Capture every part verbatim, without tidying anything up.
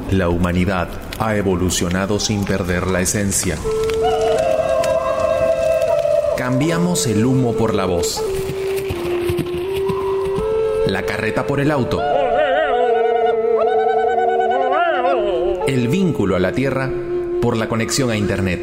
La humanidad ha evolucionado sin perder la esencia. Cambiamos el humo por la voz, la carreta por el auto, el vínculo a la tierra por la conexión a internet.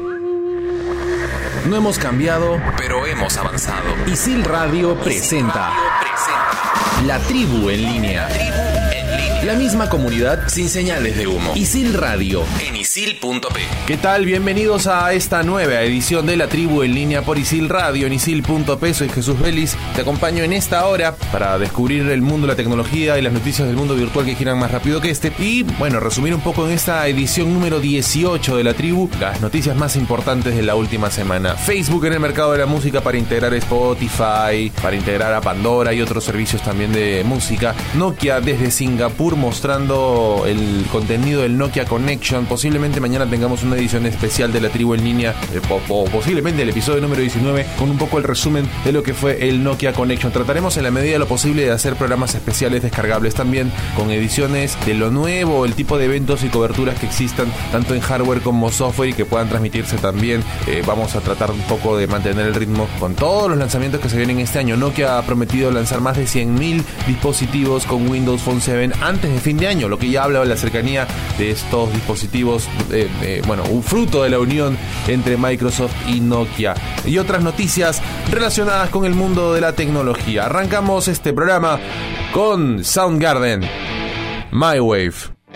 No hemos cambiado, pero hemos avanzado. Isil Radio presenta La Tribu en Línea. La misma comunidad sin señales de humo. Isil Radio en isil punto pe. ¿Qué tal? Bienvenidos a esta nueva edición de La Tribu en Línea por Isil Radio en isil punto pe. Soy Jesús Vélez. Te acompaño en esta hora para descubrir el mundo de la tecnología y las noticias del mundo virtual que giran más rápido que este. Y, bueno, resumir un poco en esta edición número dieciocho de La Tribu las noticias más importantes de la última semana. Facebook en el mercado de la música para integrar Spotify, para integrar a Pandora y otros servicios también de música. Nokia desde Singapur mostrando el contenido del Nokia Connection. Posiblemente mañana tengamos una edición especial de La Tribu en Línea, eh, o, o posiblemente el episodio número diecinueve, con un poco el resumen de lo que fue el Nokia Connection. Trataremos en la medida de lo posible de hacer programas especiales descargables también, con ediciones de lo nuevo, el tipo de eventos y coberturas que existan tanto en hardware como software y que puedan transmitirse también. Eh, vamos a tratar un poco de mantener el ritmo con todos los lanzamientos que se vienen este año. Nokia ha prometido lanzar más de cien mil dispositivos con Windows Phone siete antes de fin de año, lo que ya habla de la cercanía de estos dispositivos, eh, eh, bueno, un fruto de la unión entre Microsoft y Nokia. Y otras noticias relacionadas con el mundo de la tecnología. Arrancamos este programa con Soundgarden, My Wave.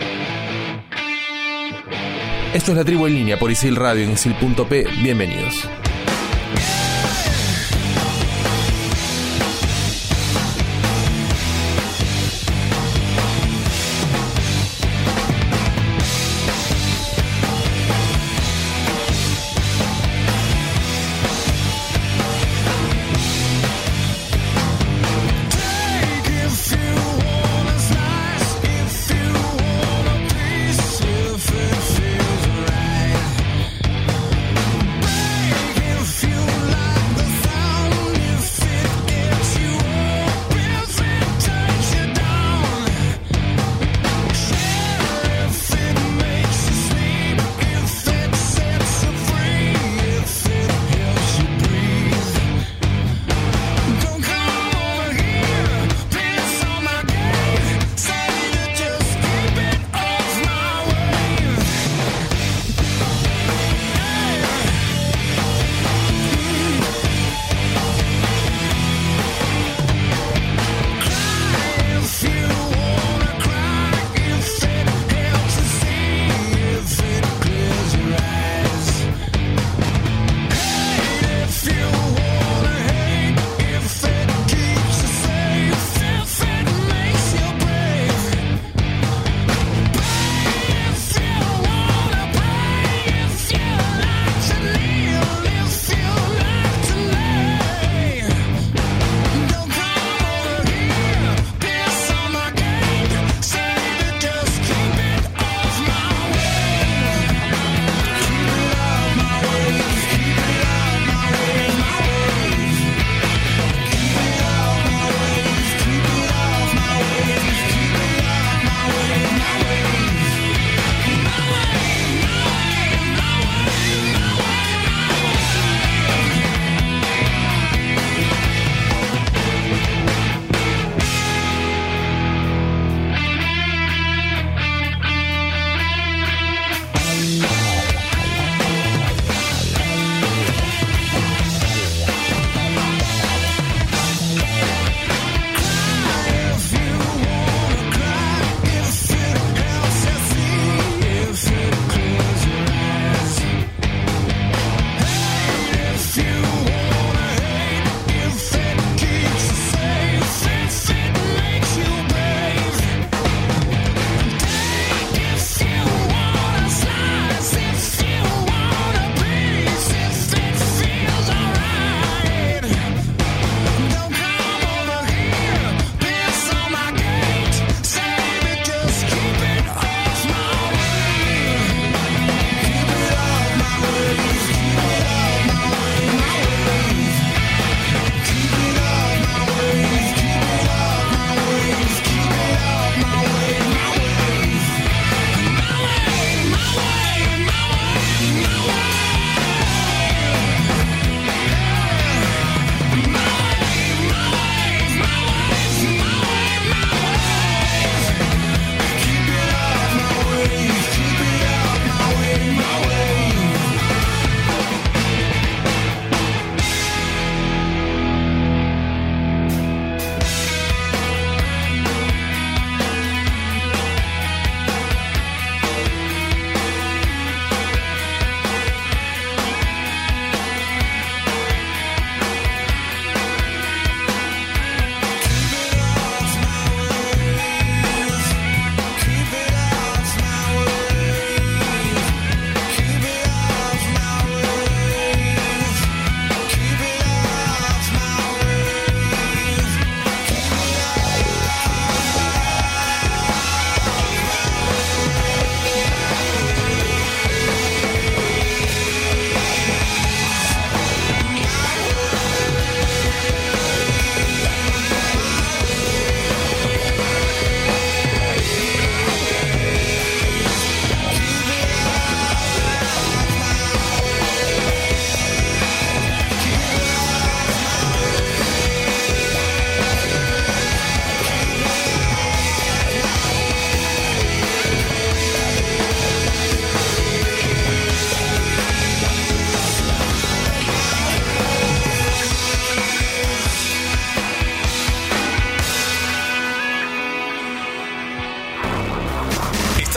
Esto es La Tribu en Línea por Isil Radio en isil punto pe. Bienvenidos. If it feels right,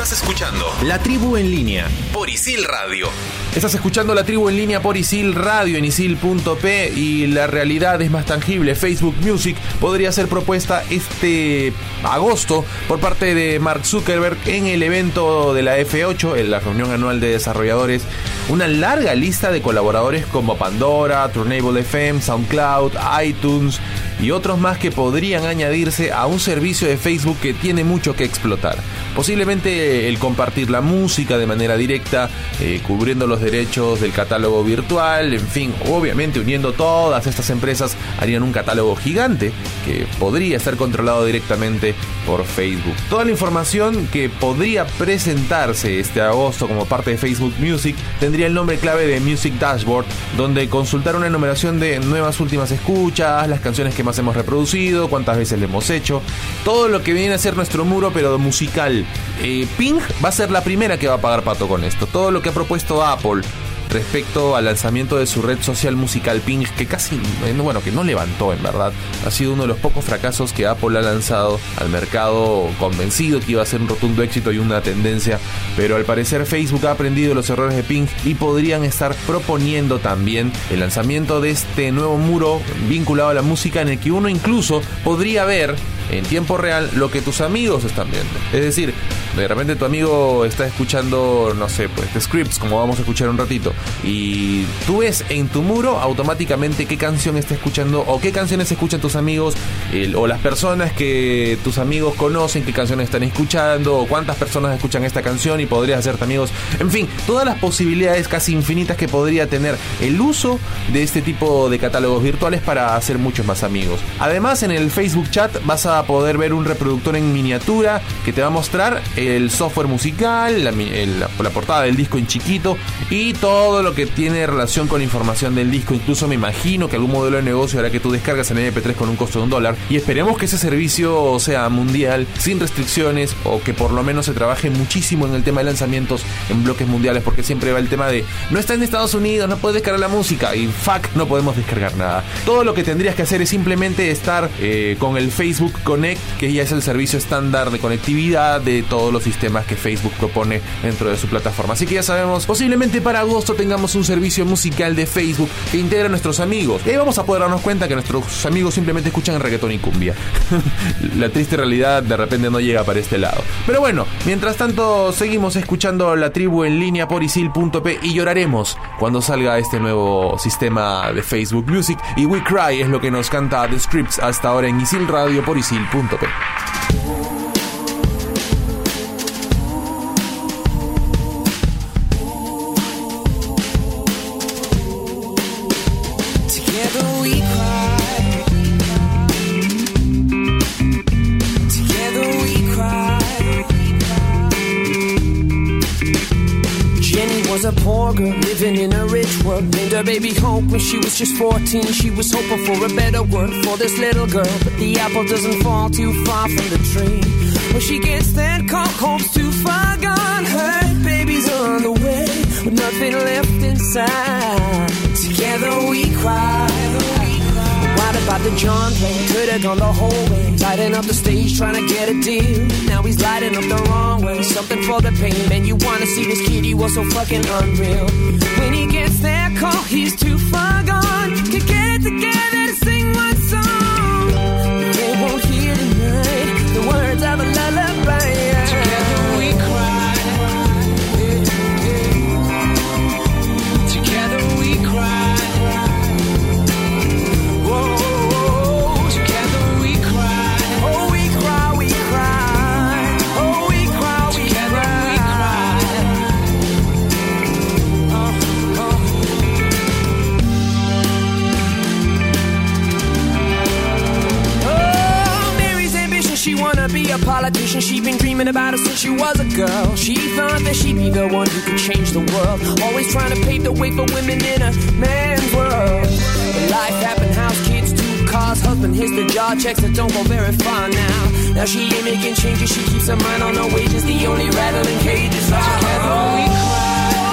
Estás escuchando La Tribu en Línea por Isil Radio. Estás escuchando La Tribu en Línea por Isil Radio en isil punto pe y la realidad es más tangible. Facebook Music podría ser propuesta este agosto por parte de Mark Zuckerberg en el evento de la F ocho, en la reunión anual de desarrolladores. Una larga lista de colaboradores como Pandora, Turnable F M, SoundCloud, iTunes y otros más que podrían añadirse a un servicio de Facebook que tiene mucho que explotar. Posiblemente el compartir la música de manera directa, eh, cubriendo los derechos del catálogo virtual, en fin, obviamente uniendo todas estas empresas harían un catálogo gigante que podría estar controlado directamente por Facebook. Toda la información que podría presentarse este agosto como parte de Facebook Music tendría el nombre clave de Music Dashboard, donde consultar una enumeración de nuevas últimas escuchas, las canciones que más hemos reproducido, cuántas veces le hemos hecho, todo lo que viene a ser nuestro muro pero musical. eh, Ping va a ser la primera que va a pagar pato con esto. Todo lo que ha propuesto Apple respecto al lanzamiento de su red social musical Ping, que casi, bueno, que no levantó en verdad, ha sido uno de los pocos fracasos que Apple ha lanzado al mercado, convencido que iba a ser un rotundo éxito y una tendencia, pero al parecer Facebook ha aprendido los errores de Ping y podrían estar proponiendo también el lanzamiento de este nuevo muro vinculado a la música, en el que uno incluso podría ver en tiempo real lo que tus amigos están viendo. Es decir, de repente tu amigo está escuchando, no sé, pues The Scripts, como vamos a escuchar un ratito, y tú ves en tu muro automáticamente qué canción está escuchando o qué canciones escuchan tus amigos, el, o las personas que tus amigos conocen, qué canciones están escuchando, o cuántas personas escuchan esta canción, y podrías hacerte amigos. En fin, todas las posibilidades casi infinitas que podría tener el uso de este tipo de catálogos virtuales para hacer muchos más amigos. Además, en el Facebook Chat vas a poder ver un reproductor en miniatura que te va a mostrar el software musical, la, la, la portada del disco en chiquito y todo lo que tiene relación con la información del disco. Incluso me imagino que algún modelo de negocio hará que tú descargas en eme pe tres con un costo de un dólar, y esperemos que ese servicio sea mundial, sin restricciones, o que por lo menos se trabaje muchísimo en el tema de lanzamientos en bloques mundiales, porque siempre va el tema de no está en Estados Unidos, no puedes descargar la música, y fuck, no podemos descargar nada. Todo lo que tendrías que hacer es simplemente estar eh, con el Facebook Connect, que ya es el servicio estándar de conectividad de todos los sistemas que Facebook propone dentro de su plataforma. Así que ya sabemos, posiblemente para agosto tengamos un servicio musical de Facebook que integra a nuestros amigos, y ahí vamos a poder darnos cuenta que nuestros amigos simplemente escuchan reggaetón y cumbia. La triste realidad de repente no llega para este lado. Pero bueno, mientras tanto seguimos escuchando La Tribu en Línea por isil punto pe y lloraremos cuando salga este nuevo sistema de Facebook Music, y We Cry es lo que nos canta The Scripts hasta ahora en Isil Radio por isil punto pe. Was a poor girl living in a rich world. Named her baby Hope when she was just fourteen. She was hoping for a better world for this little girl, but the apple doesn't fall too far from the tree. When she gets that call, Hope's too far gone. Her baby's on the way with nothing left inside. Together we cry. What about the John playing? Could've gone the whole way, lighting up the stage trying to get a deal. Now he's lighting up the wrong way, something for the pain. Man, you wanna see this kid, he was so fucking unreal. When he gets that call, he's too far gone. Could get it together to sing one song, but they won't hear tonight the words of a lullaby. Together we cry. Together we cry. She wanna be a politician, she been dreaming about it since she was a girl. She thought that she'd be the one who could change the world, always trying to pave the way for women in a man's world. But life happened, house, kids, two cars, husband hits the job, checks that don't go very far now. Now she ain't making changes, she keeps her mind on her wages, the only rattling cages are together we cry.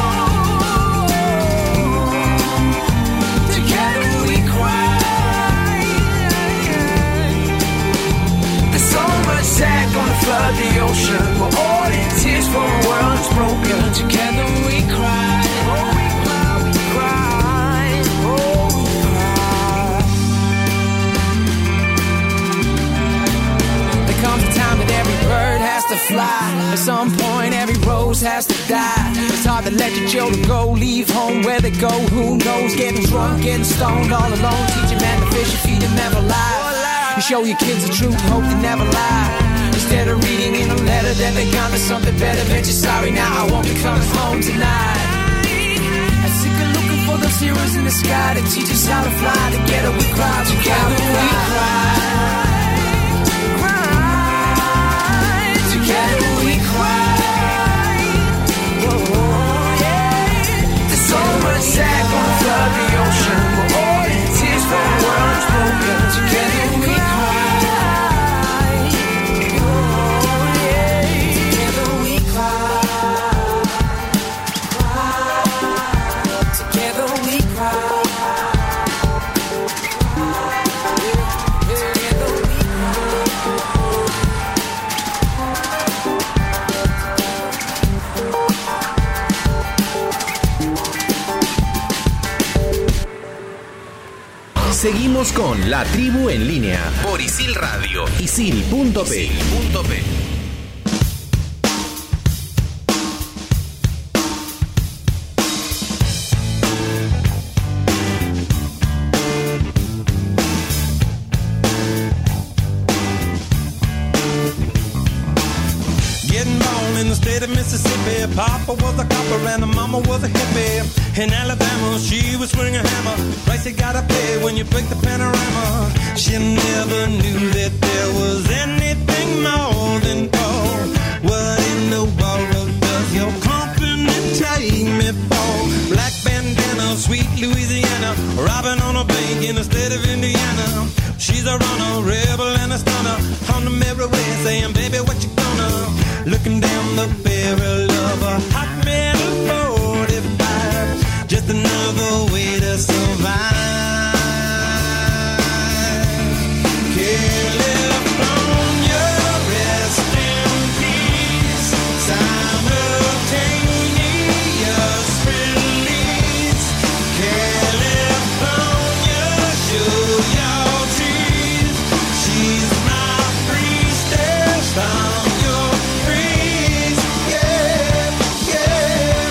Together we cry. So much sad gonna flood the ocean. We're all in tears for fly. At some point, every rose has to die. It's hard to let your children go, leave home where they go. Who knows? Getting drunk, getting stoned all alone. Teach a man to fish and feed him, never lie. You show your kids the truth, hope they never lie. Instead of reading in a letter that they gone to something better, bet you're sorry now, I won't be coming home tonight. I'm sick of looking for those heroes in the sky to teach us how to fly. Together we cry, together we cry. Together we cry. Whoa, yeah. There's so much sad gonna flood the ocean. We're all in tears for the world's broken. Together we cry. Oh, yeah. Together we cry. Cry. Together we cry. Seguimos con La Tribu en Línea por Isil Radio, isil punto pe. Mississippi, Papa was a copper and the mama was a hippie. In Alabama, she was swinging a hammer. Price you gotta pay when you break the panorama. She never knew that there was anything more than gold. What in the world does your company take me for? Black bandana, sweet Louisiana, robbing on a bank in the state of Indiana. She's a runner, rebel and a stunner. On the merry way saying, baby, what you gonna? Looking down the barrel of a hot metal forty-five. Just another way to survive. California, rest in peace. Simultaneous release. California, show your teeth. She's my priestess. I'm your priest. Yeah, yeah.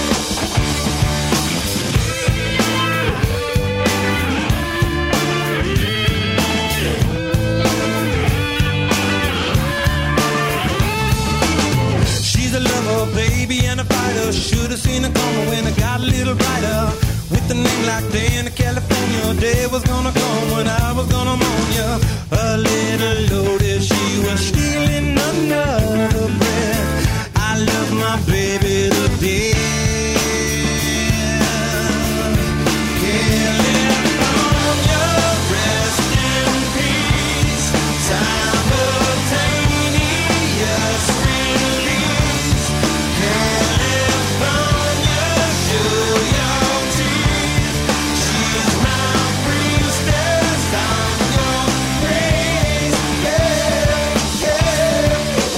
She's a lover, baby, and a fighter. Should have seen her coming when I got a little brighter. With a name like Diana, California, day was gonna come when I was gonna moan ya. A little loaded, she was stealing another breath. I love my baby to death. California, rest in peace. Simultaneous release. California, show your teeth. She's my priestess. I'm your praise. Yeah, yeah.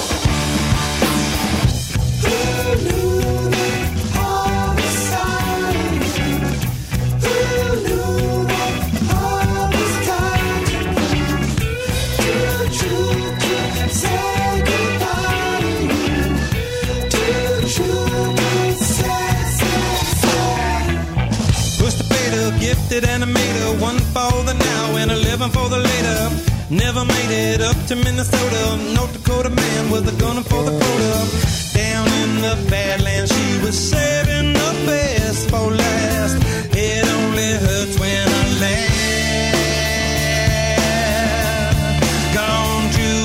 Who knew that all was silent? Who knew that all was kind? Too true to say goodbye to you. Too true to say, say, say. Push the fader, gifted animator. One for the now and eleven for the later. Never made it up to Minnesota. North Dakota man was a gunner for the quota. Down in the Badlands, she was saving the best for last. It only hurts when I laugh. Gone too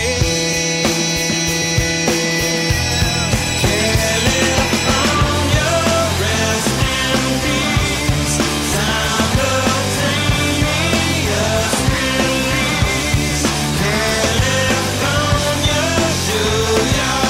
fast. California, rest in peace. Simultaneous release. California, show your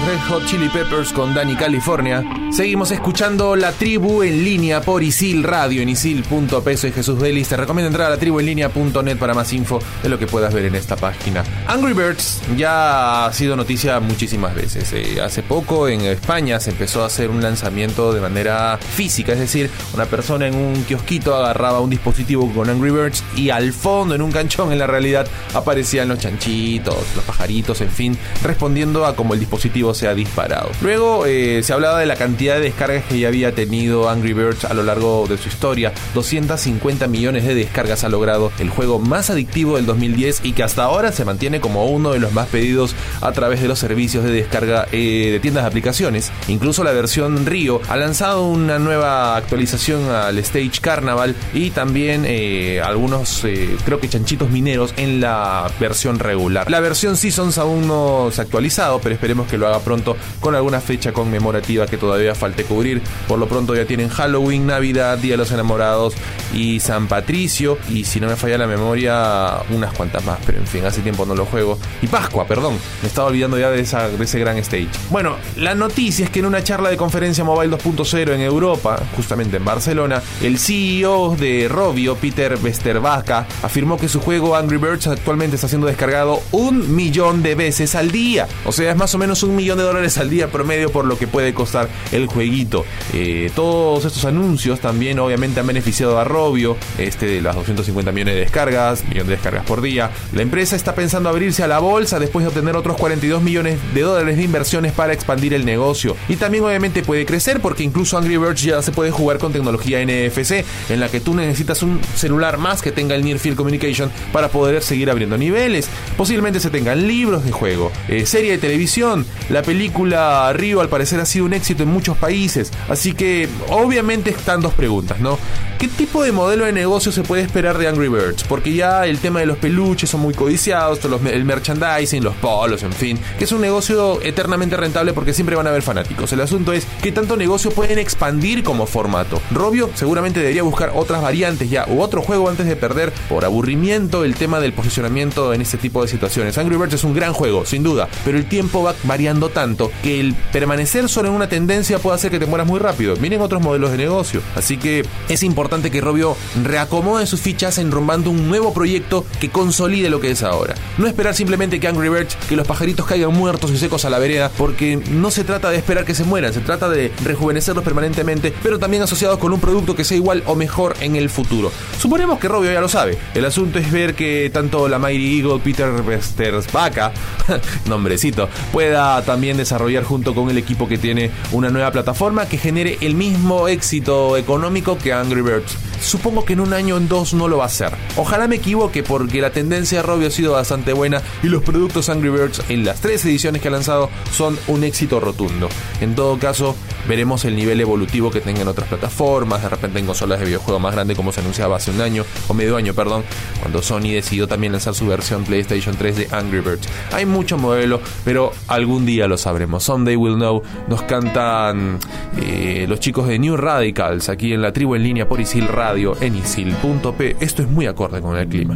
Red Hot Chili Peppers con Danny California. Seguimos escuchando La Tribu en línea por Isil Radio en isil punto pe. Soy Jesús Vélez. Te recomiendo entrar a la tribu en línea punto net para más info de lo que puedas ver en esta página. Angry Birds ya ha sido noticia muchísimas veces. Eh, hace poco en España se empezó a hacer un lanzamiento de manera física, es decir, una persona en un kiosquito agarraba un dispositivo con Angry Birds y al fondo, en un canchón en la realidad, aparecían los chanchitos, los pajaritos, en fin, respondiendo a cómo el dispositivo se ha disparado. Luego eh, se hablaba de la cantidad de descargas que ya había tenido Angry Birds a lo largo de su historia. doscientos cincuenta millones de descargas ha logrado el juego más adictivo del dos mil diez y que hasta ahora se mantiene como uno de los más pedidos a través de los servicios de descarga eh, de tiendas de aplicaciones. Incluso la versión Río ha lanzado una nueva actualización al Stage Carnaval y también eh, algunos, eh, creo que chanchitos mineros en la versión regular. La versión Seasons aún no se ha actualizado, pero esperemos que lo haga pronto con alguna fecha conmemorativa que todavía falte cubrir. Por lo pronto ya tienen Halloween, Navidad, Día de los Enamorados y San Patricio, y si no me falla la memoria, unas cuantas más, pero en fin, hace tiempo no lo juego. Y Pascua, perdón, me estaba olvidando ya de, esa, de ese gran stage. Bueno, la noticia es que en una charla de conferencia Mobile dos punto cero en Europa, justamente en Barcelona, el C E O de Rovio, Peter Westervaca, afirmó que su juego Angry Birds actualmente está siendo descargado un millón de veces al día. O sea, es más o menos un millón de dólares al día promedio por lo que puede costar el jueguito. Eh, todos estos anuncios también obviamente han beneficiado a Rovio, este de las doscientos cincuenta millones de descargas, millón de descargas por día. La empresa está pensando abrirse a la bolsa después de obtener otros cuarenta y dos millones de dólares de inversiones para expandir el negocio. Y también obviamente puede crecer porque incluso Angry Birds ya se puede jugar con tecnología N F C, en la que tú necesitas un celular más que tenga el Near Field Communication para poder seguir abriendo niveles. Posiblemente se tengan libros de juego, eh, serie de televisión. La película Río al parecer ha sido un éxito en muchos países, así que obviamente están dos preguntas, ¿no? ¿Qué tipo de modelo de negocio se puede esperar de Angry Birds? Porque ya el tema de los peluches son muy codiciados, los, el merchandising, los polos, en fin, que es un negocio eternamente rentable porque siempre van a haber fanáticos. El asunto es qué tanto negocio pueden expandir como formato. Rovio seguramente debería buscar otras variantes ya u otro juego antes de perder por aburrimiento el tema del posicionamiento en este tipo de situaciones. Angry Birds es un gran juego, sin duda, pero el tiempo va variando tanto que el permanecer solo en una tendencia puede hacer que te mueras muy rápido. Miren otros modelos de negocio. Así que es importante que Rovio reacomode sus fichas enrumbando un nuevo proyecto que consolide lo que es ahora. No esperar simplemente que Angry Birds, que los pajaritos caigan muertos y secos a la vereda, porque no se trata de esperar que se mueran, se trata de rejuvenecerlos permanentemente, pero también asociados con un producto que sea igual o mejor en el futuro. Suponemos que Rovio ya lo sabe. El asunto es ver que tanto la Mighty Eagle, Peter Westervaca, nombrecito, pueda también desarrollar junto con el equipo que tiene una nueva plataforma que genere el mismo éxito económico que Angry Birds. Supongo que en un año o en dos no lo va a hacer. Ojalá me equivoque porque la tendencia de Rovio ha sido bastante buena y los productos Angry Birds en las tres ediciones que ha lanzado son un éxito rotundo. En todo caso, veremos el nivel evolutivo que tengan otras plataformas, de repente en consolas de videojuegos más grandes como se anunciaba hace un año, o medio año, perdón, cuando Sony decidió también lanzar su versión PlayStation tres de Angry Birds. Hay muchos modelos, pero algún día lo sabremos. Someday we'll know. Nos cantan eh, los chicos de New Radicals aquí en la tribu en línea por Isil Radio en isil punto pe. Esto es muy acorde con el clima.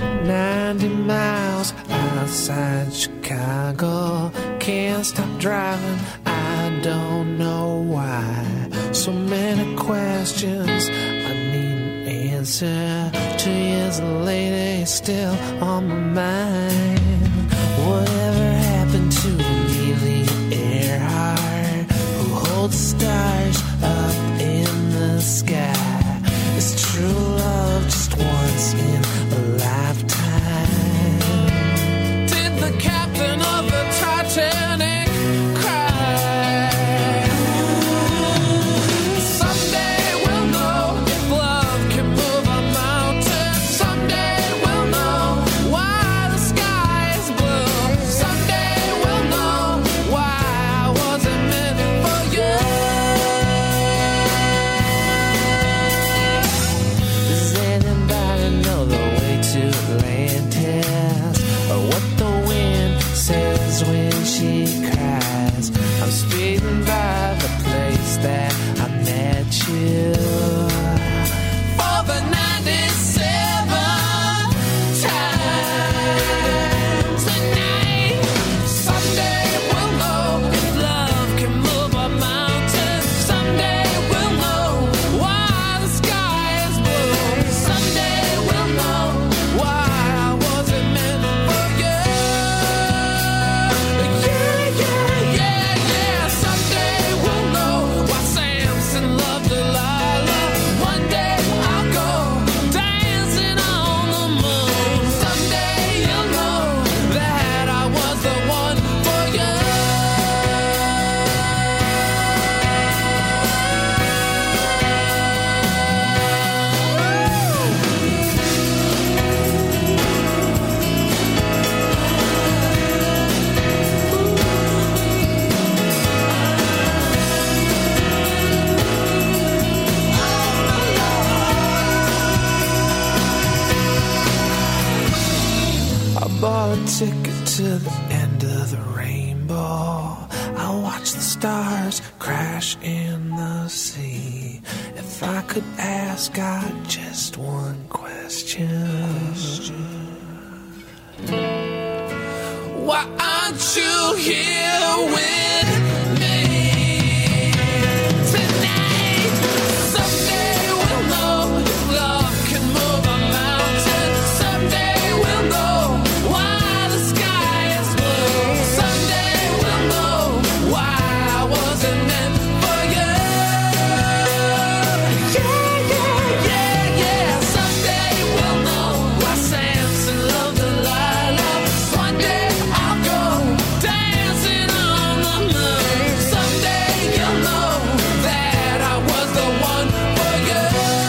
ninety miles outside Chicago, can't stop driving, I don't know why. So many questions, I need an answer. Two years later, it's still on my mind. Whatever happened to Amelia Earhart, who holds stars up in the sky? Is true love just once in a lifetime? Did the captain of the Titanic cry? Someday we'll know if love can move a mountain. Someday we'll know why the sky is blue. Someday we'll know why I wasn't meant for you. Does anybody know the way to Atlantis? Or what the wind says when she cries? I'm speeding by the place that I met you. For the ninety-seventh time tonight. Someday we'll know if love bought a ticket to the end of the rainbow. I'll watch the stars crash in the sea. If I could ask God just one question, why aren't you here with me tonight? Someday we'll know love can move a mountain. Someday we'll know why the sky is blue. Someday we'll know why I wasn't meant for you. Yeah, yeah, yeah, yeah. Someday we'll know why Samson loved Delilah. One day I'll go dancing on the moon. Someday you'll know that I was the one for you.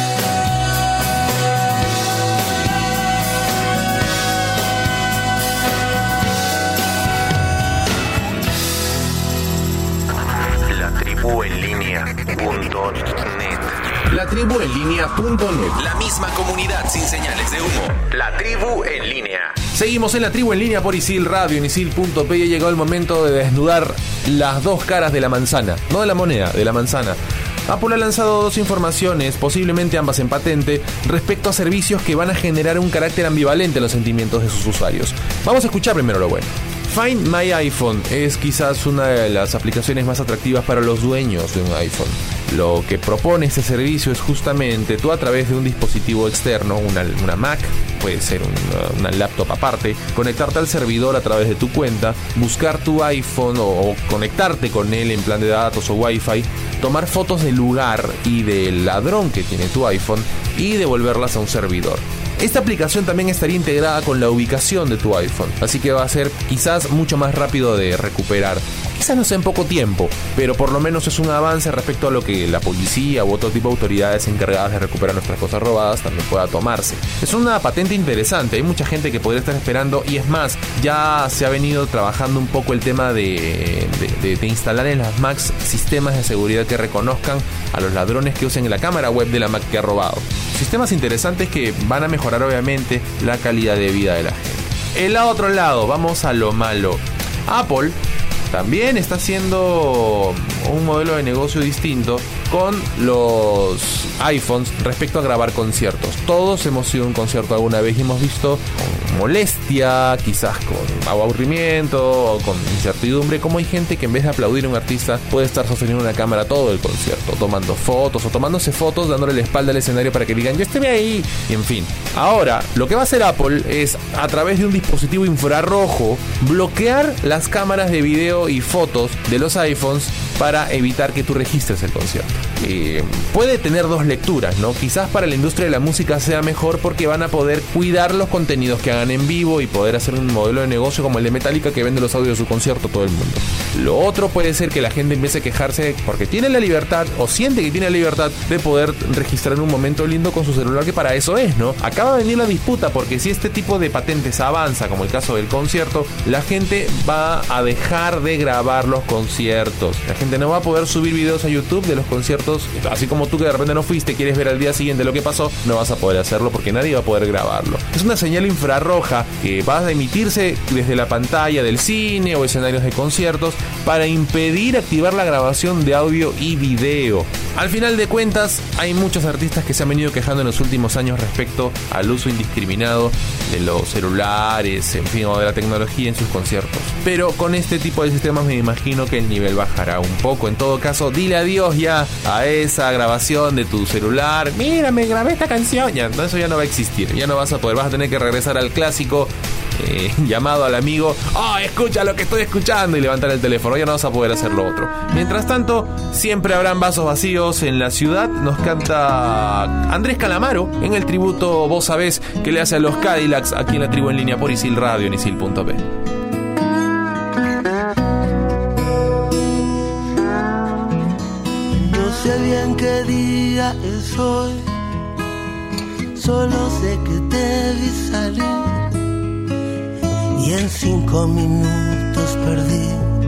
La tribu en línea punto net. La tribu en línea punto net. La misma comunidad sin señales de humo. La tribu en línea. Seguimos en la tribu en línea por Isil Radio, en isil punto pe, y ha llegado el momento de desnudar las dos caras de la manzana. No de la moneda, de la manzana. Apple ha lanzado dos informaciones, posiblemente ambas en patente, respecto a servicios que van a generar un carácter ambivalente en los sentimientos de sus usuarios. Vamos a escuchar primero lo bueno. Find My iPhone es quizás una de las aplicaciones más atractivas para los dueños de un iPhone. Lo que propone este servicio es justamente tú, a través de un dispositivo externo, una, una Mac, puede ser una, una laptop aparte, conectarte al servidor a través de tu cuenta, buscar tu iPhone o, o conectarte con él en plan de datos o Wi-Fi, tomar fotos del lugar y del ladrón que tiene tu iPhone y devolverlas a un servidor. Esta aplicación también estaría integrada con la ubicación de tu iPhone, así que va a ser quizás mucho más rápido de recuperar. Quizás no sea en poco tiempo, pero por lo menos es un avance respecto a lo que la policía u otro tipo de autoridades encargadas de recuperar nuestras cosas robadas también pueda tomarse. Es una patente interesante, hay mucha gente que podría estar esperando, y es más, ya se ha venido trabajando un poco el tema de, de, de, de instalar en las Macs sistemas de seguridad que reconozcan a los ladrones que usen la cámara web de la Mac que ha robado. Sistemas interesantes que van a mejorar obviamente la calidad de vida de la gente. El otro lado, vamos a lo malo. Apple también está haciendo un modelo de negocio distinto con los iPhones respecto a grabar conciertos. Todos hemos ido a un concierto alguna vez y hemos visto con molestia, quizás con aburrimiento o con incertidumbre, cómo hay gente que en vez de aplaudir a un artista puede estar sosteniendo una cámara todo el concierto, tomando fotos o tomándose fotos, dándole la espalda al escenario para que digan yo estuve ahí, y en fin. Ahora, lo que va a hacer Apple es, a través de un dispositivo infrarrojo, bloquear las cámaras de video y fotos de los iPhones para evitar que tú registres el concierto. Eh, puede tener dos lecturas, ¿no? Quizás para la industria de la música sea mejor porque van a poder cuidar los contenidos que hagan en vivo y poder hacer un modelo de negocio como el de Metallica, que vende los audios de su concierto a todo el mundo. Lo otro puede ser que la gente empiece a quejarse porque tiene la libertad o siente que tiene la libertad de poder registrar un momento lindo con su celular, que para eso es, ¿no? Acaba de venir la disputa porque si este tipo de patentes avanza, como el caso del concierto, la gente va a dejar de grabar los conciertos. La gente no va a poder subir videos a YouTube de los conciertos, así como tú que de repente no fuiste, quieres ver al día siguiente lo que pasó, no vas a poder hacerlo porque nadie va a poder grabarlo. Es una señal infrarroja que va a emitirse desde la pantalla del cine o escenarios de conciertos para impedir activar la grabación de audio y video. Al final de cuentas, hay muchos artistas que se han venido quejando en los últimos años respecto al uso indiscriminado de los celulares, en fin, o de la tecnología en sus conciertos. Pero con este tipo de sistemas me imagino que el nivel bajará un poco. En todo caso, dile adiós ya a esa grabación de tu celular. Mira, me grabé esta canción. Ya, eso ya no va a existir. Ya no vas a poder. Vas a tener que regresar al clásico eh, llamado al amigo. ¡Oh, escucha lo que estoy escuchando! Y levantar el teléfono. Ya no vas a poder hacer lo otro. Mientras tanto, siempre habrán vasos vacíos en la ciudad. Nos canta Andrés Calamaro en el tributo Vos Sabés que le hace a los Cadillacs aquí en la tribu en línea por Isil Radio en isil punto pe. No sé bien qué día es hoy, solo sé que te vi salir y en cinco minutos perdí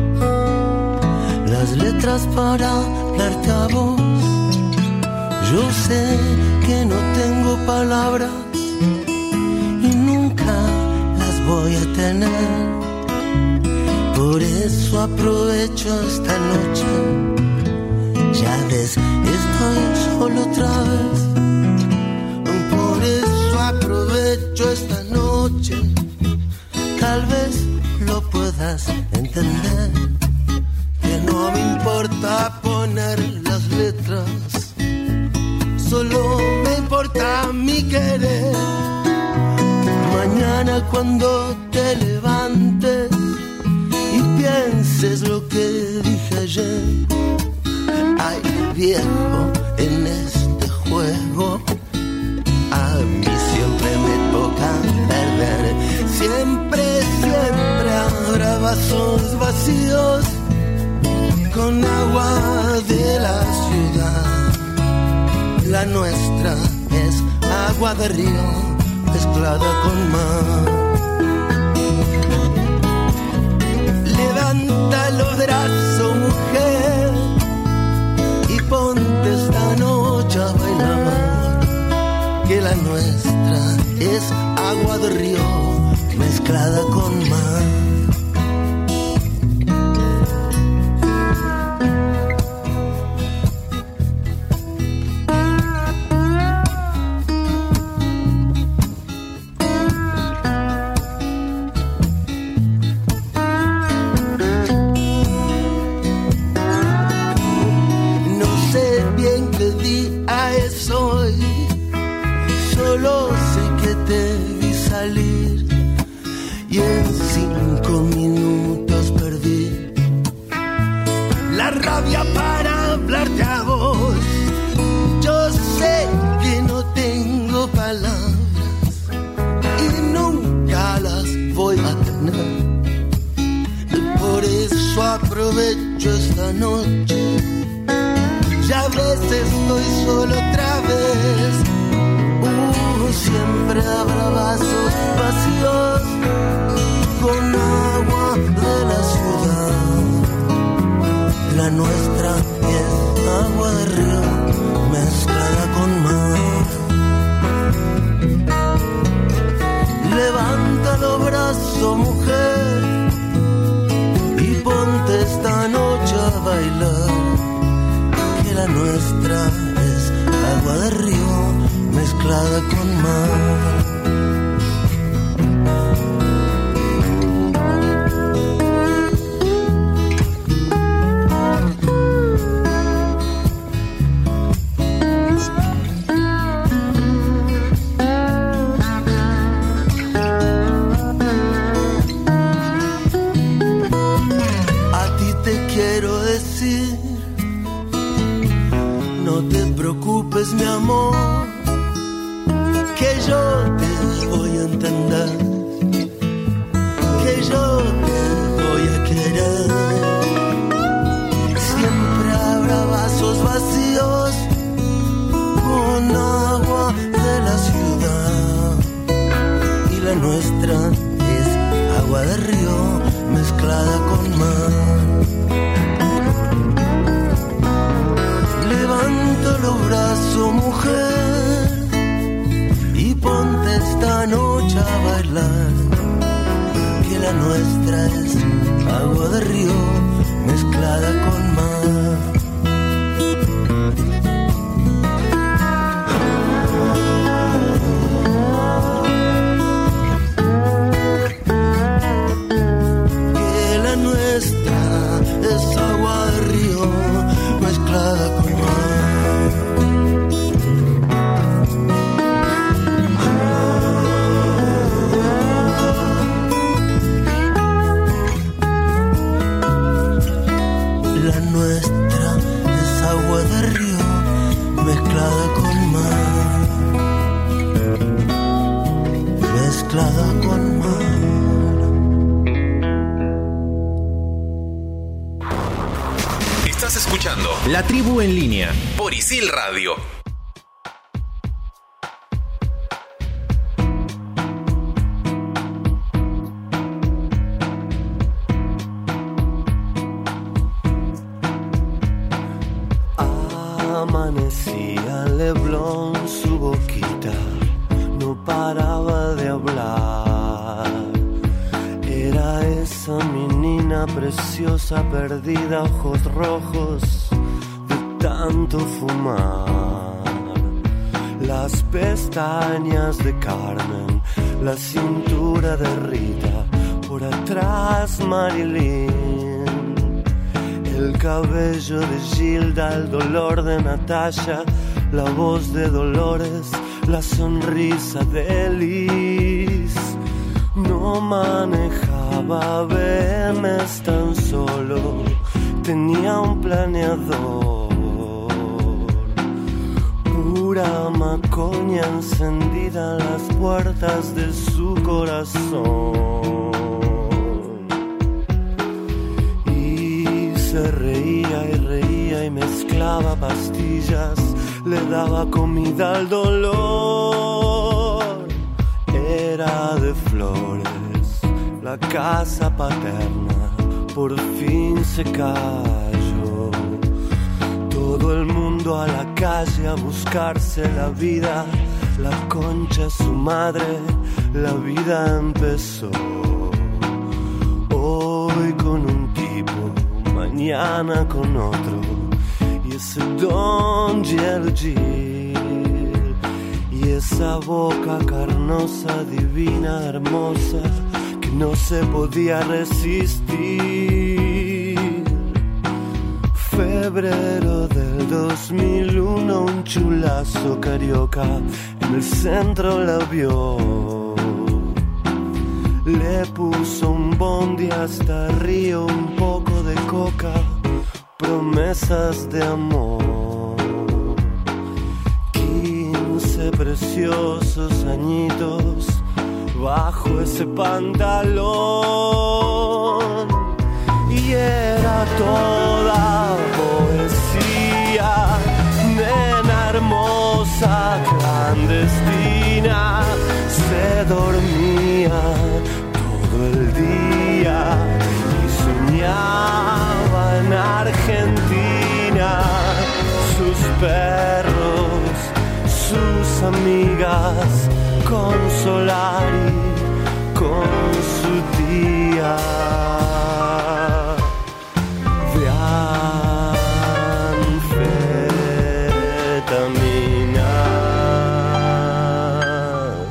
las letras para hablarte a vos. Yo sé que no tengo palabras y nunca las voy voy a tener. Por eso aprovecho esta noche. Ya ves, estoy solo otra vez. Por eso aprovecho esta noche. Tal vez lo puedas entender. Que no me importa poner las letras. Solo me importa mi querer. Mañana cuando te levantes y pienses lo que dije ayer. Ay, viejo, en este juego a mí siempre me toca perder. Siempre, siempre habrá vasos vacíos con agua de la ciudad. La nuestra es agua de río mezclada con mar. Levanta los brazos, mujer, y ponte esta noche a bailar. Que la nuestra es agua de río mezclada con mar. Y en cinco minutos perdí la rabia para hablarte a vos. Yo sé que no tengo palabras y nunca las voy a tener. Por eso aprovecho esta noche. Ya ves, estoy solo otra vez. Uh, siempre habrá vasos vacíos con agua de la ciudad. La nuestra es agua de río mezclada con mar. Levanta los brazos, mujer, y ponte esta noche a bailar. Que la nuestra es agua de río mezclada con mar. Mi amor, que yo te voy a entender, que yo te voy a querer. Siempre habrá vasos vacíos con agua de la ciudad. Y la nuestra es agua de río mezclada con mar. Levanta los brazos, mujer, y ponte esta noche a bailar. Que la nuestra es agua de río mezclada con mar. Que la nuestra es agua de río mezclada con mar. La nuestra es agua de río mezclada con mar. Mezclada con mar. Estás escuchando La Tribu en Línea por Isil Radio. Amanecía Leblon, su boquita no paraba de hablar. preciosa perdida, ojos rojos de tanto fumar. Las pestañas de Carmen, la cintura de Rita, por atrás Marilyn, el cabello de Gilda, el dolor de Natasha, la voz de Dolores, la sonrisa de Liz. No manejaba B M S tan solo, tenía un planeador. Pura macoña encendida en las puertas de su corazón. Y se reía y reía y mezclaba pastillas, le daba comida al dolor. Era de flores, la casa paterna por fin se cayó. Todo el mundo a la calle a buscarse la vida, la concha es su madre, la vida empezó. Hoy con un tipo, mañana con otro, y ese Don Giorgi. Y esa boca carnosa, divina, hermosa, que no se podía resistir. Febrero del dos mil uno, un chulazo carioca en el centro la vio. Le puso un bondi hasta Río, un poco de coca, promesas de amor. Preciosos añitos bajo ese pantalón, y era toda poesía, nena hermosa, clandestina, se dormía todo el día y soñaba en Argentina, sus perros, sus amigas, con Solari, con su tía de anfetaminas.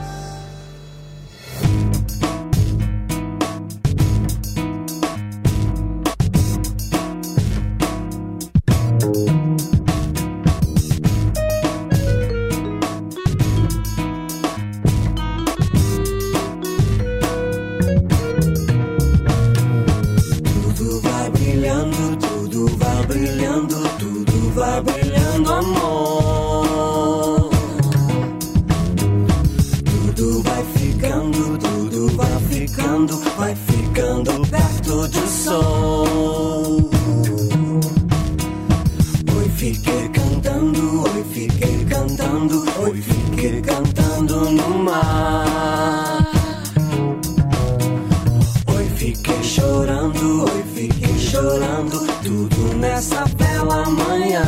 Brilhando amor, tudo vai ficando, tudo vai ficando, vai ficando perto do sol. Hoy fiquei cantando, hoy fiquei cantando, hoy fiquei cantando no mar. Hoy fiquei chorando, hoy fiquei chorando, tudo nessa bela manhã.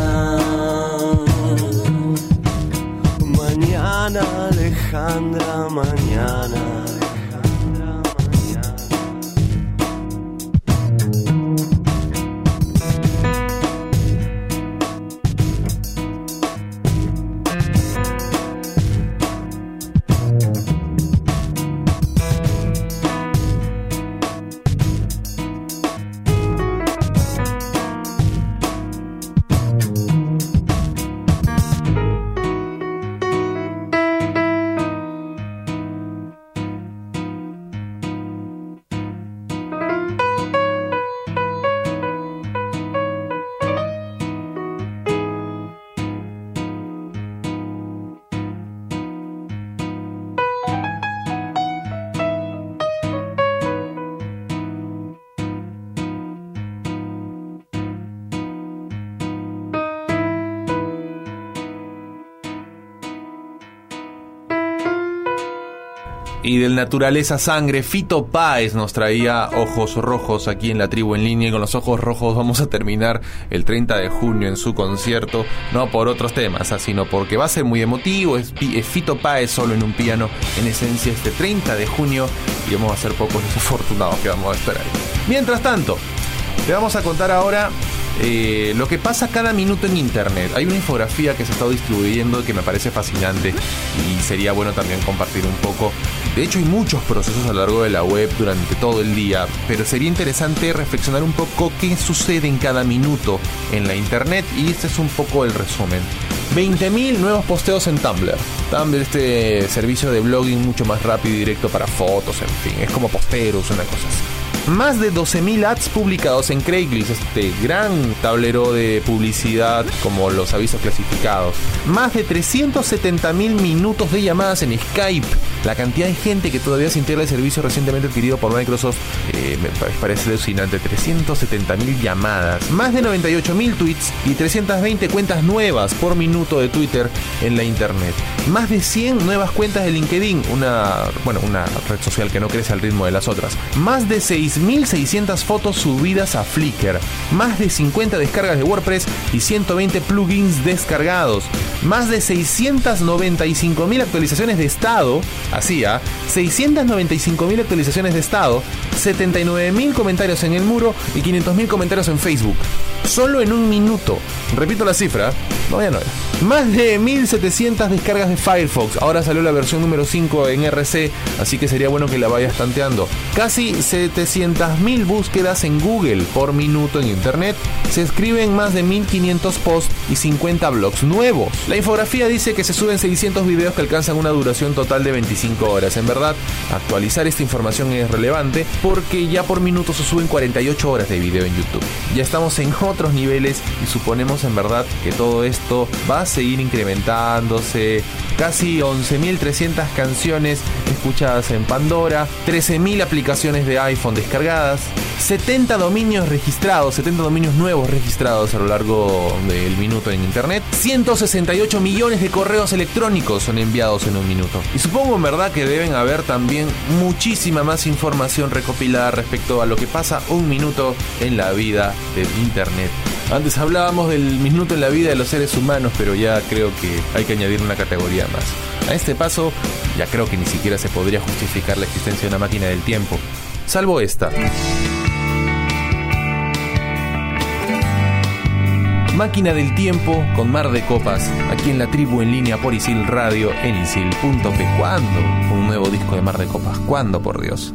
Mañana, Alejandra, mañana. Y del Naturaleza Sangre, Fito Páez nos traía Ojos Rojos aquí en La Tribu en Línea. Y con los ojos rojos vamos a terminar el treinta de junio en su concierto, no por otros temas, sino porque va a ser muy emotivo. Es, es Fito Páez solo en un piano, en esencia, este treinta de junio, y vamos a ser pocos los afortunados que vamos a estar ahí. Mientras tanto, Te vamos a contar ahora eh, lo que pasa cada minuto en internet. Hay una infografía que se ha estado distribuyendo que me parece fascinante y sería bueno también compartir un poco. De hecho, hay muchos procesos a lo largo de la web durante todo el día, pero sería interesante reflexionar un poco qué sucede en cada minuto en la internet, y este es un poco el resumen. veinte mil nuevos posteos en Tumblr. Tumblr, este servicio de blogging mucho más rápido y directo para fotos, en fin, es como Posteros, una cosa así. Más de doce mil ads publicados en Craigslist, este gran tablero de publicidad como los avisos clasificados. Más de trescientos setenta mil minutos de llamadas en Skype. La cantidad de gente que todavía se integra al servicio recientemente adquirido por Microsoft eh, me parece alucinante. trescientos setenta mil llamadas. Más de noventa y ocho mil tweets y trescientas veinte cuentas nuevas por minuto de Twitter en la internet. Más de cien nuevas cuentas de LinkedIn, una, bueno, una red social que no crece al ritmo de las otras. Más de seis mil seiscientas fotos subidas a Flickr. Más de cincuenta descargas de WordPress y ciento veinte plugins descargados. Más de seiscientas noventa y cinco mil actualizaciones de estado. Así, ¿ah? seiscientas noventa y cinco mil actualizaciones de estado, setenta y nueve mil comentarios en el muro y quinientos mil comentarios en Facebook. Solo en un minuto. Repito la cifra. No, ya no era. Más de mil setecientas descargas de Firefox. Ahora salió la versión número cinco en R C, así que sería bueno que la vayas tanteando. Casi setecientas mil búsquedas en Google por minuto en internet. Se escriben más de mil quinientos posts y cincuenta blogs nuevos. La infografía dice que se suben seiscientos videos que alcanzan una duración total de veinticinco horas. En verdad, actualizar esta información es relevante porque ya por minuto se suben cuarenta y ocho horas de video en YouTube. Ya estamos en otros niveles y suponemos en verdad que todo esto va a seguir incrementándose. Casi once mil trescientas canciones escuchadas en Pandora, trece mil aplicaciones de iPhone descargadas, setenta dominios registrados, setenta dominios nuevos registrados a lo largo del minuto en internet, ciento sesenta y ocho millones de correos electrónicos son enviados en un minuto. Y supongo en verdad que deben haber también muchísima más información recopilada respecto a lo que pasa un minuto en la vida del internet. Antes hablábamos del minuto en la vida de los seres humanos, pero ya creo que hay que añadir una categoría más. A este paso, ya creo que ni siquiera se podría justificar la existencia de una máquina del tiempo, salvo esta. Máquina del tiempo con Mar de Copas, aquí en la tribu en línea por Isil Radio en isil punto pe. ¿Cuándo? Un nuevo disco de Mar de Copas. ¿Cuándo, por Dios?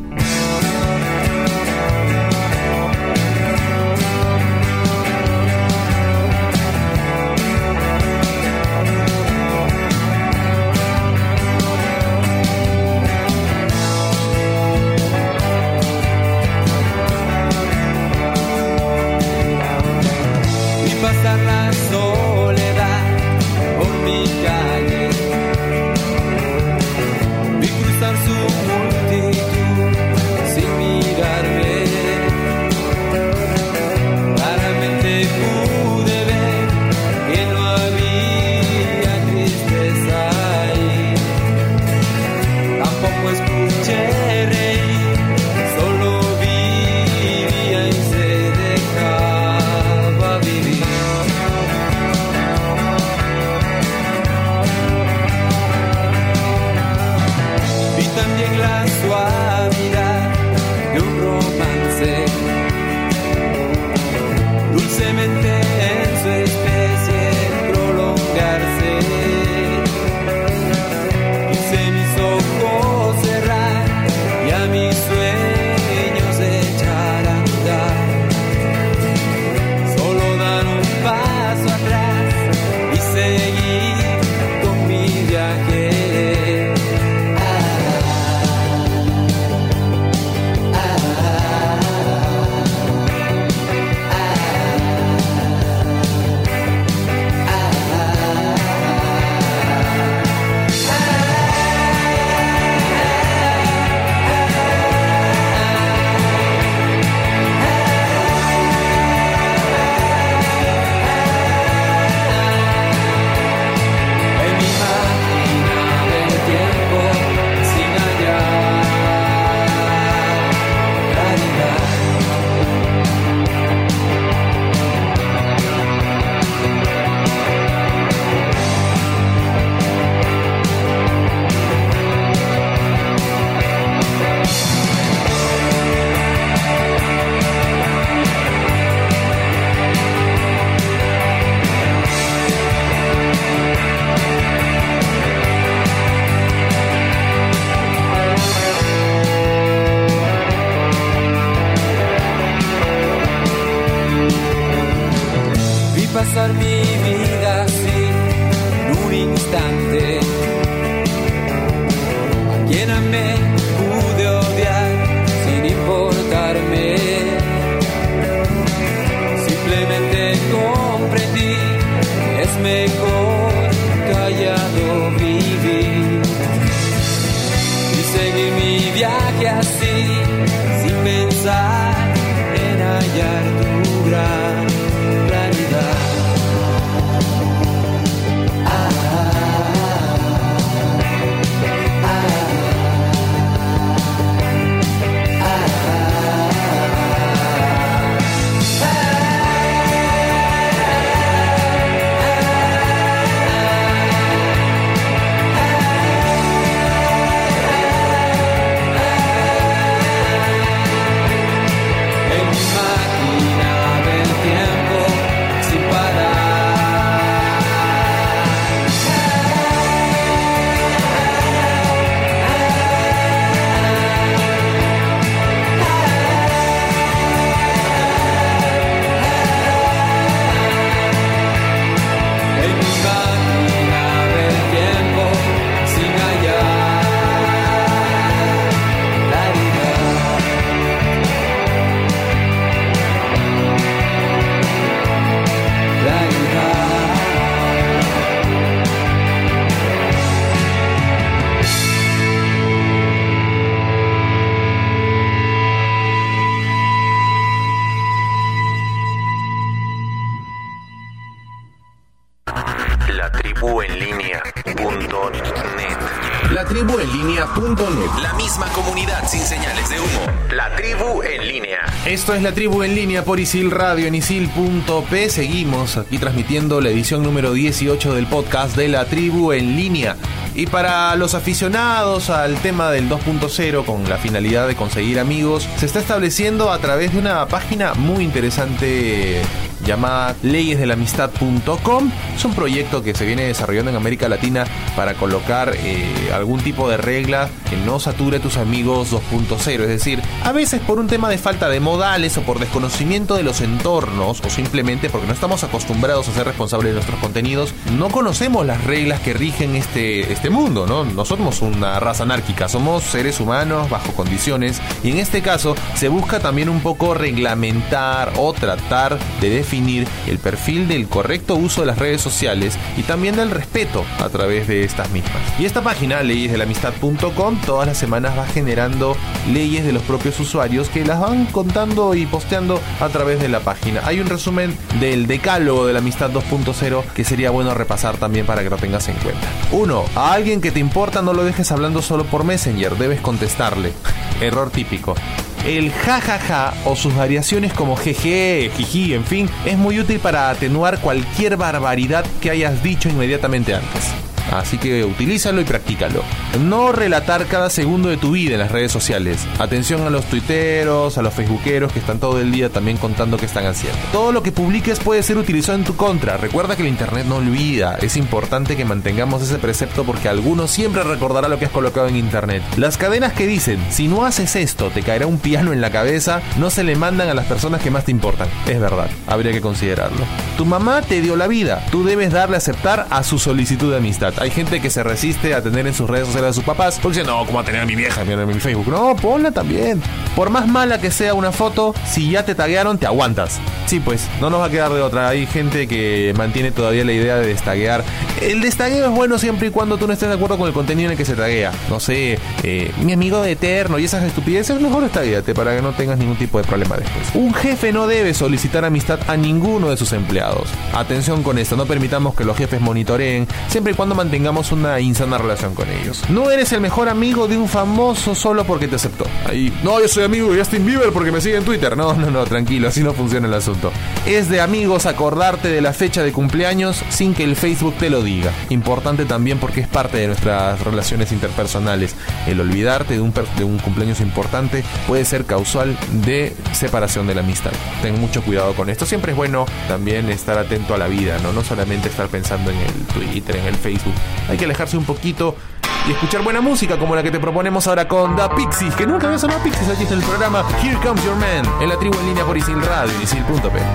línea punto net. La misma comunidad sin señales de humo. La tribu en línea. Esto es La Tribu en Línea por Isil Radio en isil punto pe. Seguimos aquí transmitiendo la edición número dieciocho del podcast de La Tribu en Línea. Y para los aficionados al tema del dos punto cero con la finalidad de conseguir amigos, se está estableciendo a través de una página muy interesante llamada leyes de la amistad punto com. Es un proyecto que se viene desarrollando en América Latina para colocar eh, algún tipo de regla que no sature a tus amigos dos punto cero. Es decir, a veces por un tema de falta de modales o por desconocimiento de los entornos, o simplemente porque no estamos acostumbrados a ser responsables de nuestros contenidos, no conocemos las reglas que rigen este, este mundo, ¿no? Nosotros somos una raza anárquica, somos seres humanos bajo condiciones, y en este caso se busca también un poco reglamentar o tratar de definir el perfil del correcto uso de las redes sociales y también del respeto a través de estas mismas. Y esta página, leyes de la amistad punto com, todas las semanas va generando leyes de los propios usuarios que las van contando y posteando a través de la página. Hay un resumen del decálogo de la amistad dos punto cero que sería bueno repasar también para que lo tengas en cuenta. uno. A alguien que te importa no lo dejes hablando solo por Messenger, debes contestarle. Error típico. El jajaja o sus variaciones como jeje, jiji, en fin, es muy útil para atenuar cualquier barbaridad que hayas dicho inmediatamente antes. Así que utilízalo y practícalo. No relatar cada segundo de tu vida en las redes sociales. Atención a los tuiteros, a los facebookeros que están todo el día también contando qué están haciendo. Todo lo que publiques puede ser utilizado en tu contra. Recuerda que el internet no olvida. Es importante que mantengamos ese precepto porque alguno siempre recordará lo que has colocado en internet. Las cadenas que dicen, si no haces esto te caerá un piano en la cabeza, no se le mandan a las personas que más te importan. Es verdad, habría que considerarlo. Tu mamá te dio la vida. Tú debes darle a aceptar a su solicitud de amistad. Hay gente que se resiste a tener en sus redes sociales a sus papás porque dice, no, ¿cómo va a tener a mi vieja en mi Facebook? No, ponla también. Por más mala que sea una foto, si ya te taguearon, te aguantas. Sí, pues, no nos va a quedar de otra. Hay gente que mantiene todavía la idea de destaguear. El destagueo es bueno siempre y cuando tú no estés de acuerdo con el contenido en el que se taguea. No sé, eh, mi amigo de eterno y esas estupideces, mejor estaguéate para que no tengas ningún tipo de problema después. Un jefe no debe solicitar amistad a ninguno de sus empleados. Atención con esto, no permitamos que los jefes monitoreen, siempre y cuando mantengamos una insana relación con ellos. No eres el mejor amigo de un famoso solo porque te aceptó. Ahí, no, yo soy amigo de Justin Bieber porque me sigue en Twitter. No, no, no, tranquilo, así no funciona el asunto. Es de amigos acordarte de la fecha de cumpleaños sin que el Facebook te lo diga. Importante también porque es parte de nuestras relaciones interpersonales. El olvidarte de un, de un cumpleaños importante puede ser causal de separación de la amistad. Ten mucho cuidado con esto. Siempre es bueno también estar atento a la vida, ¿no? No solamente estar pensando en el Twitter, en el Facebook. Hay que alejarse un poquito y escuchar buena música como la que te proponemos ahora con The Pixies, que nunca había sonado Pixies aquí en el programa Here Comes Your Man, en La Tribu en Línea por Isil Radio y isil punto pe.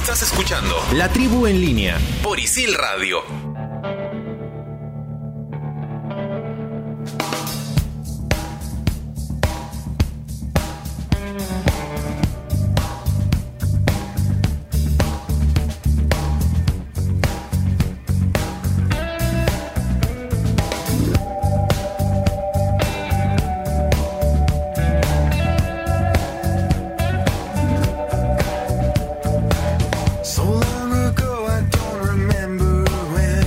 Estás escuchando La Tribu en Línea por Isil Radio. So long ago, I don't remember when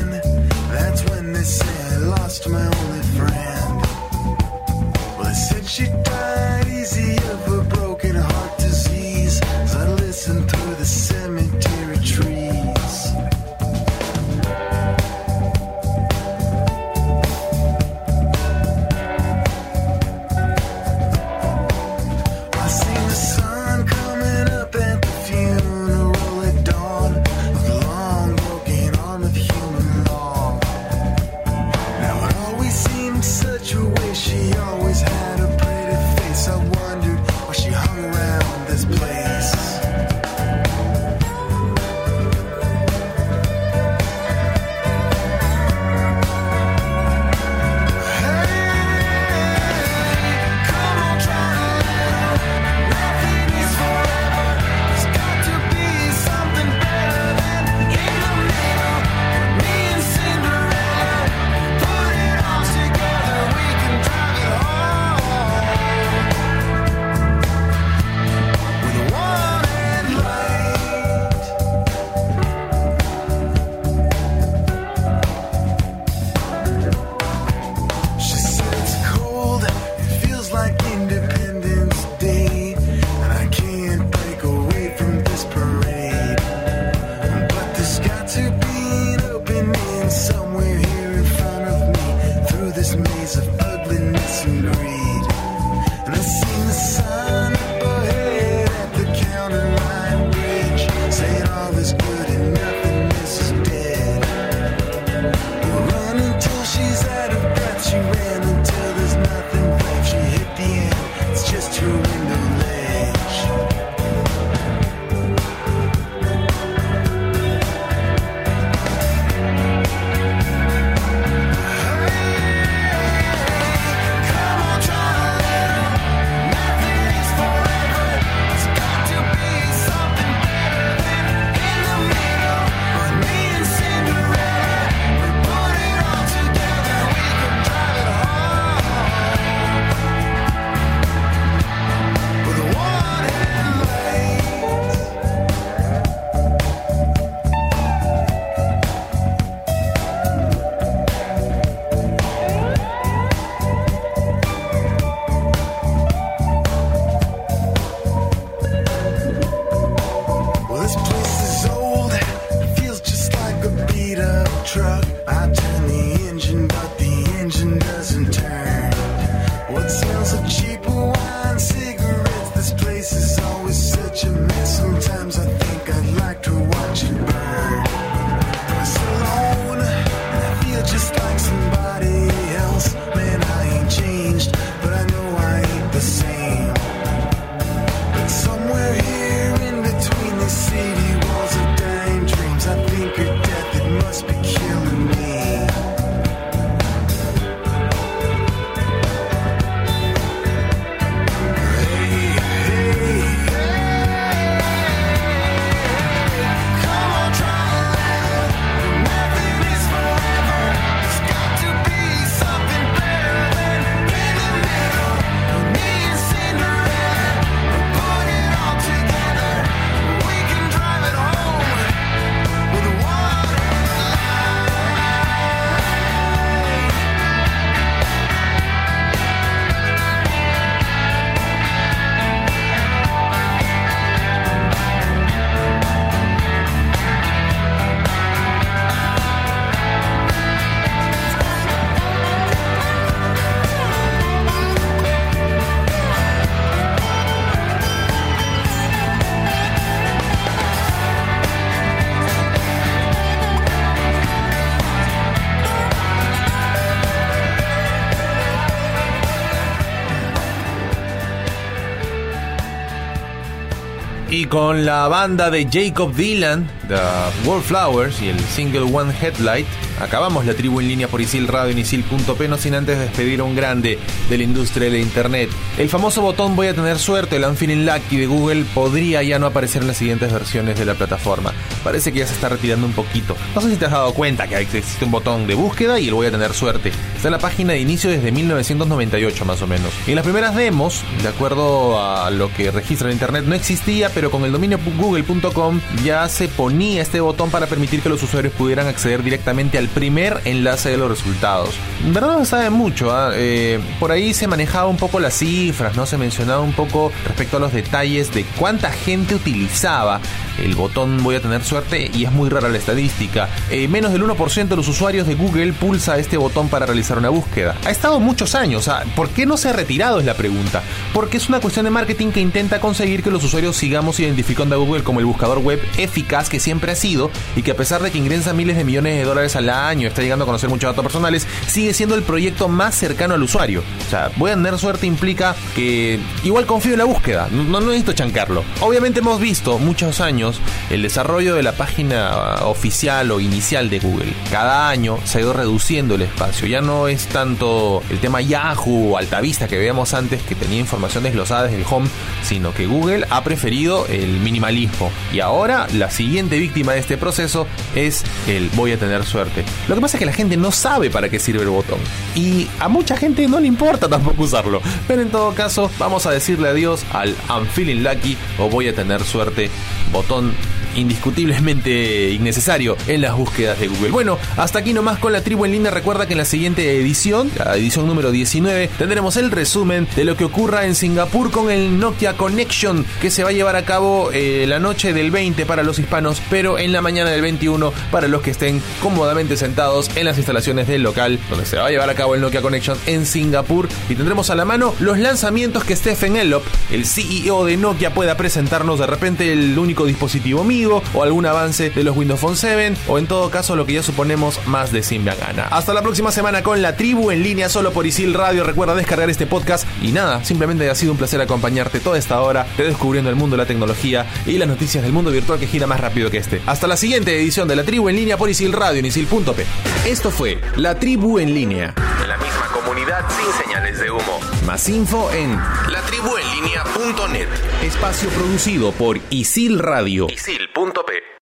con la banda de Jacob Dylan, The Wallflowers y el single One Headlight, acabamos la tribu en línea por Isil Radio en isil punto pe, no sin antes despedir a un grande de la industria de la internet. El famoso botón voy a tener suerte, el I'm feeling lucky de Google, podría ya no aparecer en las siguientes versiones de la plataforma. Parece que ya se está retirando un poquito. No sé si te has dado cuenta que existe un botón de búsqueda y el voy a tener suerte. Está en la página de inicio desde mil novecientos noventa y ocho más o menos. Y en las primeras demos, de acuerdo a lo que registra en internet, no existía, pero con el dominio google punto com ya se ponía este botón para permitir que los usuarios pudieran acceder directamente al primer enlace de los resultados. En verdad no se sabe mucho, ¿eh? Eh, por ahí se manejaba un poco las cifras, ¿no? Se mencionaba un poco respecto a los detalles de cuánta gente utilizaba el botón voy a tener suerte, y es muy rara la estadística. Eh, menos del uno por ciento de los usuarios de Google pulsa este botón para realizar una búsqueda. Ha estado muchos años, ¿ah? ¿Por qué no se ha retirado? Es la pregunta. Porque es una cuestión de marketing que intenta conseguir que los usuarios sigamos identificando a Google como el buscador web eficaz que siempre ha sido, y que a pesar de que ingresa miles de millones de dólares al año, está llegando a conocer muchos datos personales, sigue siendo el proyecto más cercano al usuario. O sea, voy a tener suerte implica que igual confío en la búsqueda, no, no necesito chancarlo. Obviamente hemos visto muchos años el desarrollo de la página oficial o inicial de Google. Cada año se ha ido reduciendo el espacio. Ya no es tanto el tema Yahoo o Altavista que veíamos antes, que tenía información desglosada desde el home, sino que Google ha preferido el minimalismo. Y ahora la siguiente víctima de este proceso es el voy a tener suerte. Lo que pasa es que la gente no sabe para qué sirve el botón. Y a mucha gente no le importa tampoco usarlo. Pero en todo caso, vamos a decirle adiós al I'm feeling lucky o voy a tener suerte, botón indiscutiblemente innecesario en las búsquedas de Google. Bueno, hasta aquí nomás con la tribu en línea. Recuerda que en la siguiente edición, la edición número diecinueve, tendremos el resumen de lo que ocurra en Singapur con el Nokia Connection, que se va a llevar a cabo eh, la noche del veinte para los hispanos, pero en la mañana del veintiuno para los que estén cómodamente sentados en las instalaciones del local donde se va a llevar a cabo el Nokia Connection en Singapur. Y tendremos a la mano los lanzamientos que Stephen Elop, el C E O de Nokia, pueda presentarnos. De repente el único dispositivo mío o algún avance de los Windows Phone siete, o en todo caso lo que ya suponemos más de Simba Gana. Hasta la próxima semana con la tribu en línea solo por Isil Radio. Recuerda descargar este podcast y nada, simplemente ha sido un placer acompañarte toda esta hora de descubriendo el mundo de la tecnología y las noticias del mundo virtual que gira más rápido que este. Hasta la siguiente edición de la tribu en línea por Isil Radio en isil punto pe. Esto fue la tribu en línea. La misma comunidad sin señales de humo. Más info en la tribu en línea punto net. espacio producido por Isil Radio. isil punto pe.